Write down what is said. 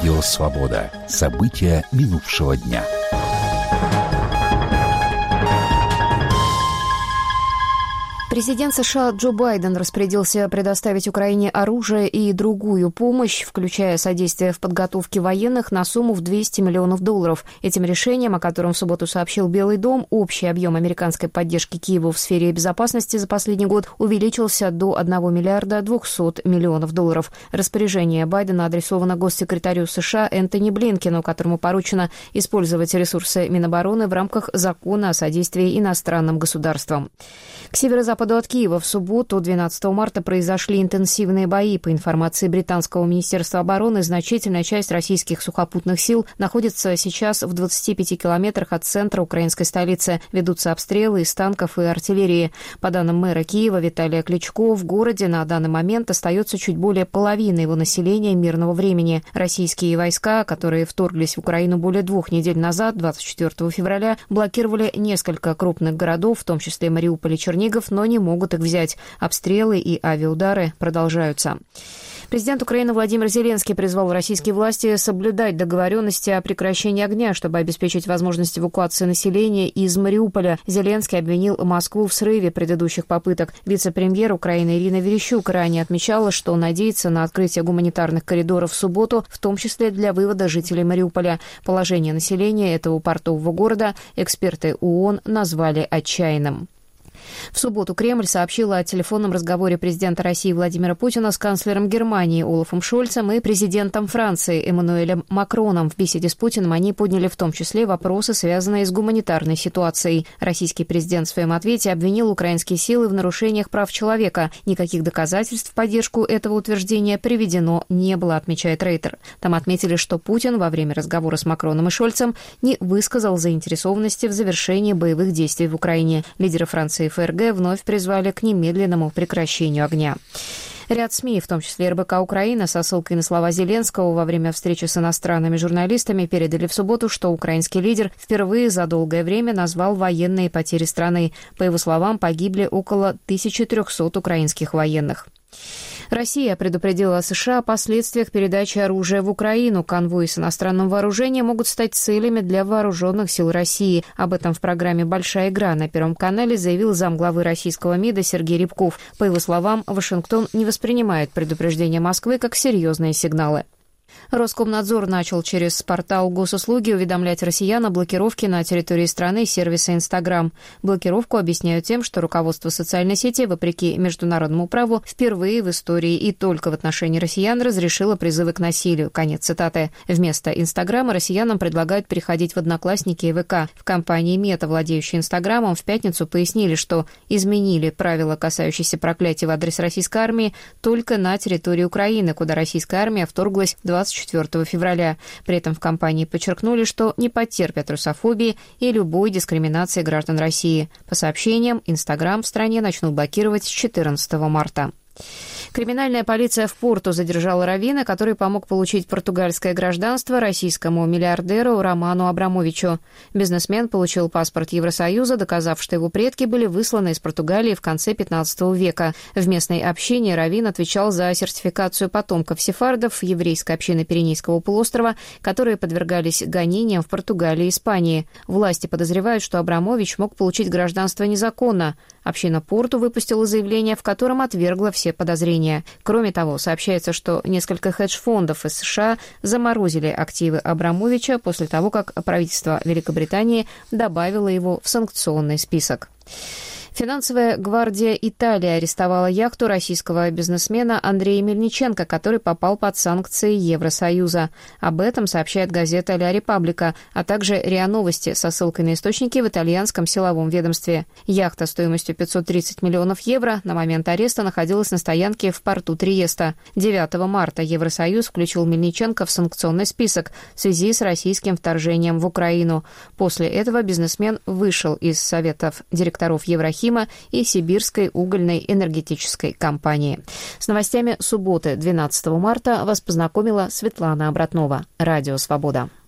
Радио «Свобода». События минувшего дня. Президент США Джо Байден распорядился предоставить Украине оружие и другую помощь, включая содействие в подготовке военных, на сумму в $200 миллионов. Этим решением, о котором в субботу сообщил Белый дом, общий объем американской поддержки Киеву в сфере безопасности за последний год увеличился до $1 миллиарда 200 миллионов. Распоряжение Байдена адресовано госсекретарю США Энтони Блинкену, которому поручено использовать ресурсы Минобороны в рамках закона о содействии иностранным государствам. К северо-западу от Киева в субботу, 12 марта, произошли интенсивные бои. По информации британского министерства обороны, значительная часть российских сухопутных сил находится сейчас в 25 километрах от центра украинской столицы. Ведутся обстрелы из танков и артиллерии. По данным мэра Киева Виталия Кличко, в городе на данный момент остается чуть более половины его населения мирного времени. Российские войска, которые вторглись в Украину более 2 недель назад, 24 февраля, блокировали несколько крупных городов, в том числе Мариуполь и Чернигов, но не могут их взять. Обстрелы и авиаудары продолжаются. Президент Украины Владимир Зеленский призвал российские власти соблюдать договоренности о прекращении огня, чтобы обеспечить возможность эвакуации населения из Мариуполя. Зеленский обвинил Москву в срыве предыдущих попыток. Вице-премьер Украины Ирина Верещук ранее отмечала, что надеется на открытие гуманитарных коридоров в субботу, в том числе для вывода жителей Мариуполя. Положение населения этого портового города эксперты ООН назвали отчаянным. В субботу Кремль сообщил о телефонном разговоре президента России Владимира Путина с канцлером Германии Олафом Шольцем и президентом Франции Эммануэлем Макроном. В беседе с Путиным они подняли в том числе вопросы, связанные с гуманитарной ситуацией. Российский президент в своем ответе обвинил украинские силы в нарушениях прав человека. Никаких доказательств в поддержку этого утверждения приведено не было, отмечает Рейтер. Там отметили, что Путин во время разговора с Макроном и Шольцем не высказал заинтересованности в завершении боевых действий в Украине. Лидеры Франции и ФРГ вновь призвали к немедленному прекращению огня. Ряд СМИ, в том числе РБК «Украина», со ссылкой на слова Зеленского во время встречи с иностранными журналистами, передали в субботу, что украинский лидер впервые за долгое время назвал военные потери страны. По его словам, погибли около 1300 украинских военных. Россия предупредила США о последствиях передачи оружия в Украину. Конвои с иностранным вооружением могут стать целями для вооруженных сил России. Об этом в программе «Большая игра» на Первом канале заявил замглавы российского МИДа Сергей Рябков. По его словам, Вашингтон не воспринимает предупреждения Москвы как серьезные сигналы. Роскомнадзор начал через портал госуслуги уведомлять россиян о блокировке на территории страны сервиса Instagram. Блокировку объясняют тем, что руководство социальной сети, вопреки международному праву, впервые в истории и только в отношении россиян разрешило призывы к насилию. Конец цитаты. Вместо Инстаграма россиянам предлагают переходить в Одноклассники и ВК. В компании Мета, владеющей Инстаграмом, в пятницу пояснили, что изменили правила, касающиеся проклятий в адрес российской армии, только на территории Украины, куда российская армия вторглась 24 февраля. При этом в компании подчеркнули, что не потерпят русофобии и любой дискриминации граждан России. По сообщениям, Инстаграм в стране начнут блокировать с 14 марта. Криминальная полиция в Порту задержала раввина, который помог получить португальское гражданство российскому миллиардеру Роману Абрамовичу. Бизнесмен получил паспорт Евросоюза, доказав, что его предки были высланы из Португалии в конце 15 века. В местной общине раввин отвечал за сертификацию потомков сефардов еврейской общины Пиренейского полуострова, которые подвергались гонениям в Португалии и Испании. Власти подозревают, что Абрамович мог получить гражданство незаконно. Община Порту выпустила заявление, в котором отвергла все подозрения. Кроме того, сообщается, что несколько хедж-фондов из США заморозили активы Абрамовича после того, как правительство Великобритании добавило его в санкционный список. Финансовая гвардия Италии арестовала яхту российского бизнесмена Андрея Мельниченко, который попал под санкции Евросоюза. Об этом сообщает газета «Ля Репаблика», а также РИА Новости со ссылкой на источники в итальянском силовом ведомстве. Яхта стоимостью 530 миллионов евро на момент ареста находилась на стоянке в порту Триеста. 9 марта Евросоюз включил Мельниченко в санкционный список в связи с российским вторжением в Украину. После этого бизнесмен вышел из советов директоров Еврохим и Сибирской угольной энергетической компании. С новостями субботы, 12 марта, вас познакомила Светлана Обратнова. Радио «Свобода».